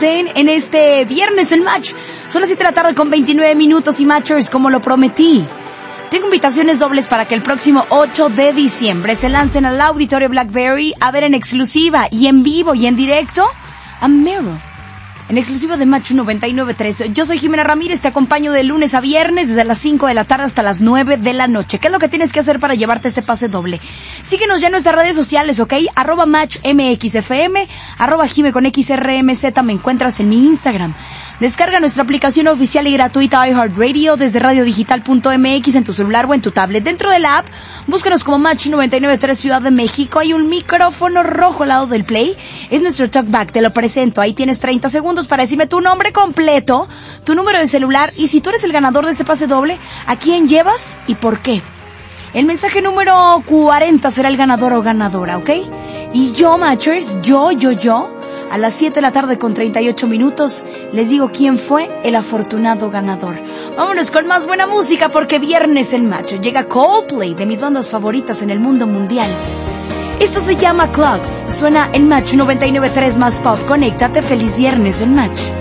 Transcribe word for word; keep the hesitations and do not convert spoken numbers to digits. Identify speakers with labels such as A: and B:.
A: En este viernes el match. Son las siete de la tarde con veintinueve minutos y matchers, como lo prometí, tengo invitaciones dobles para que el próximo ocho de diciembre se lancen al Auditorio Blackberry a ver en exclusiva y en vivo y en directo a Mero. En exclusiva de Match noventa y nueve punto tres. Yo soy Jimena Ramírez, te acompaño de lunes a viernes desde las cinco de la tarde hasta las nueve de la noche. ¿Qué es lo que tienes que hacer para llevarte este pase doble? Síguenos ya en nuestras redes sociales, ¿ok? Arroba Match M X F M, arroba Jime con X R M Z, me encuentras en mi Instagram. Descarga nuestra aplicación oficial y gratuita iHeartRadio desde radiodigital punto m x en tu celular o en tu tablet. Dentro de la app, búscanos como Match noventa y nueve punto tres Ciudad de México. Hay un micrófono rojo al lado del play. Es nuestro talkback, te lo presento. Ahí tienes treinta segundos para decirme tu nombre completo, tu número de celular y si tú eres el ganador de este pase doble, ¿a quién llevas y por qué? El mensaje número cuarenta será el ganador o ganadora, ¿ok? Y yo, matchers, yo, yo, yo, a las siete de la tarde con treinta y ocho minutos, les digo quién fue el afortunado ganador. Vámonos con más buena música porque viernes el macho. Llega Coldplay, de mis bandas favoritas en el mundo mundial. Esto se llama Clocks. Suena en Match noventa y nueve punto tres más pop. Conéctate, feliz viernes en Match.